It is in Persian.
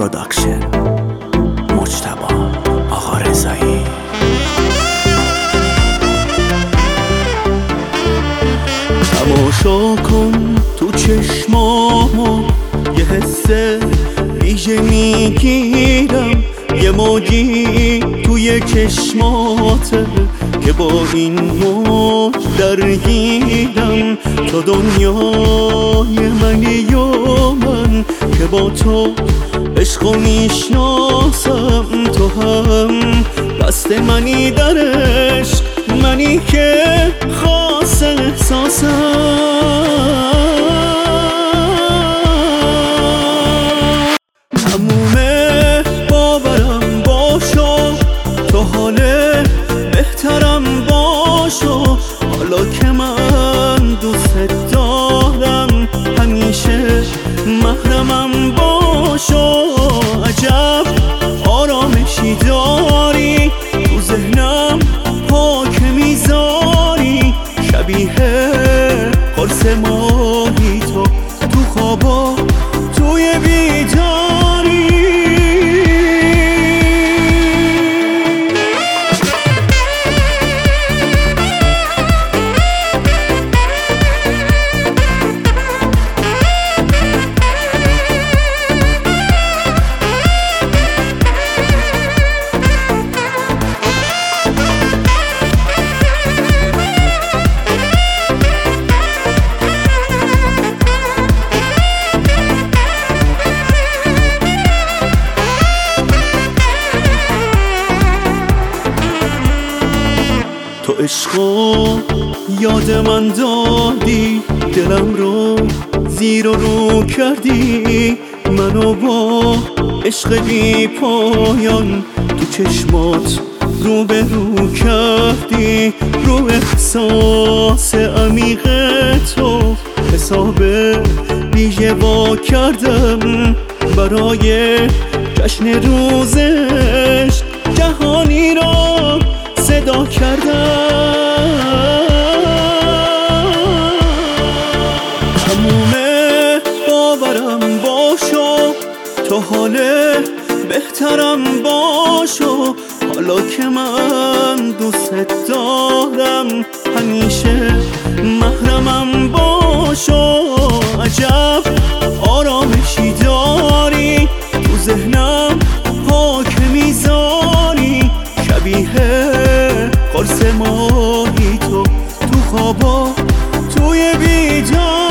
پروداکشن، مجتبی آقا رضایی. تماشا کن تو چشمامو، یه حس ویژه میگیرم، یه موجی توی چشماته که با این موج درگیرم. تو دنیای منی و من که با تو عشقو میشناسم، تو هم دست منی در عشق، منی که خاص احساسم. تمومه باورم باشو، تو حال بهترم باشو، حالا که من دوست دارم همیشه محرمم باشو. عجب آرامشی داری تو ذهنم، پاک میذاری شبیه قرص ماهی تو خوابا توی بیداری. تو عشقو یاد من دادی، دلم رو زیر و رو کردی، منو با عشق بی پایان تو چشمات رو به رو کردی. رو احساس عمیق تو حساب ویژه وا کردم، برای جشن روز عشق جهانی را صدا کردم. تمومه باورم باشو، تو حال بهترم باشو، حالا که من دوست دارم همیشه محرمم باشو. عجب آرامشی داری تو ذهنم، پاک میذاری شبیه قرص ماهی تو خوابا توی بیدار.